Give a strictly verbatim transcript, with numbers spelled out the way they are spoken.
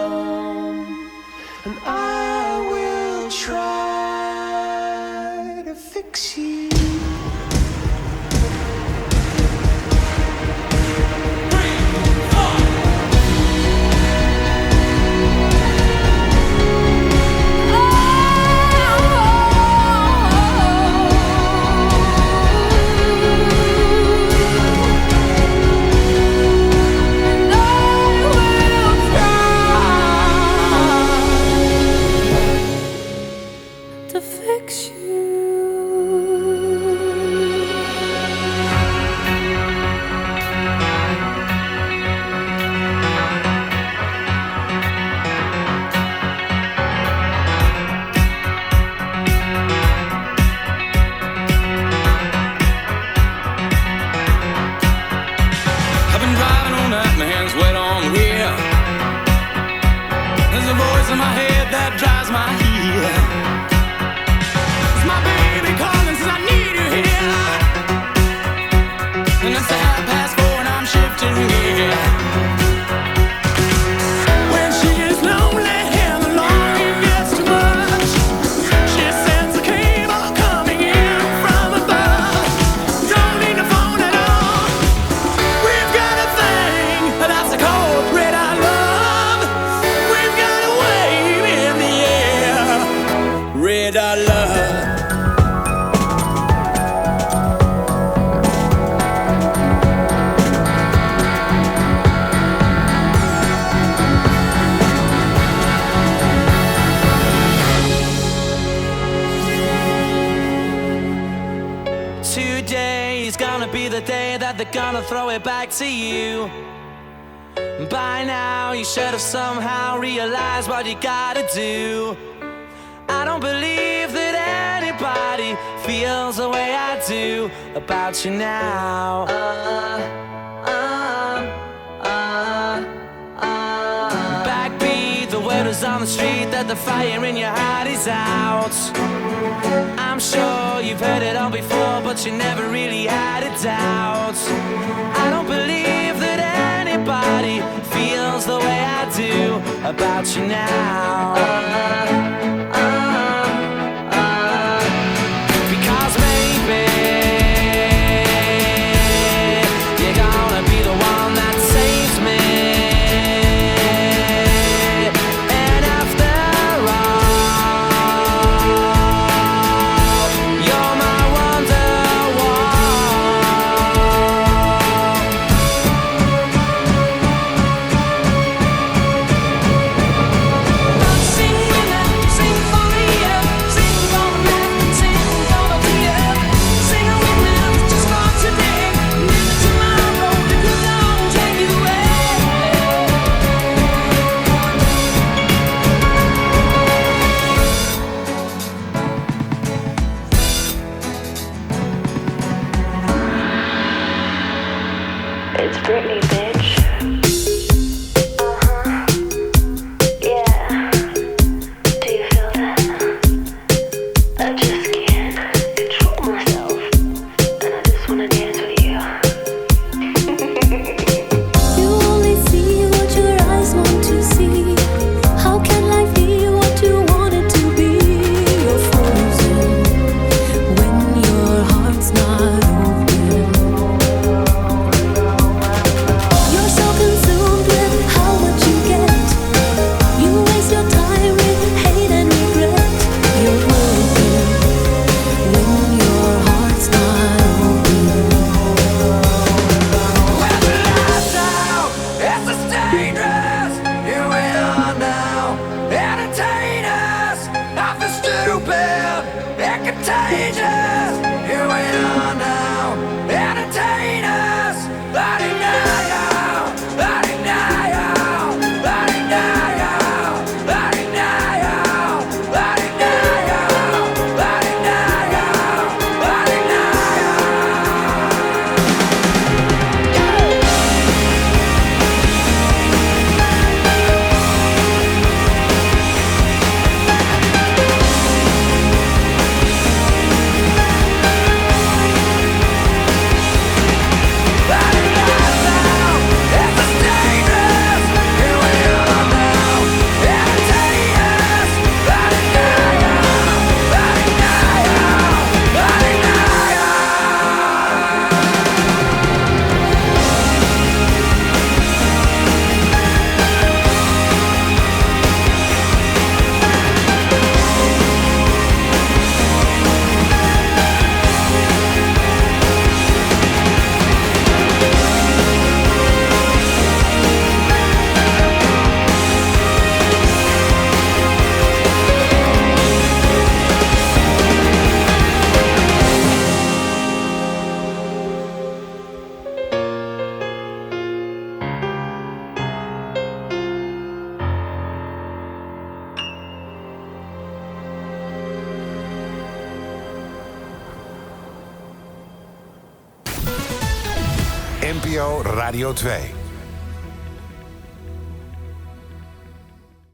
come, and I will try to fix you. To fix you. I've been driving all night, my hands wet on the wheel. There's a voice in my head that drives my heel. It's my baby calling, says I need you here. And it's a half past four and I'm shifting gear. When she is lonely and the longing gets too much, she sends a cable coming in from above. Don't need the phone at all. We've got a thing that's a cold red I love. We've got a wave in the air, red I love. Today's gonna be the day that they're gonna throw it back to you. By now you should have somehow realized what you gotta do. I don't believe that anybody feels the way I do about you now. Uh, uh, uh, uh. Backbeat, the word is on the street that the fire in your heart is out. I'm sure you've heard it all before, but you never really had a doubt. I don't believe that anybody feels the way I do about you now. Uh, uh, uh, because maybe you're gonna be the one that saves me. And after all, you're my Wonderwall. Sing when I sing. N P O Radio twee.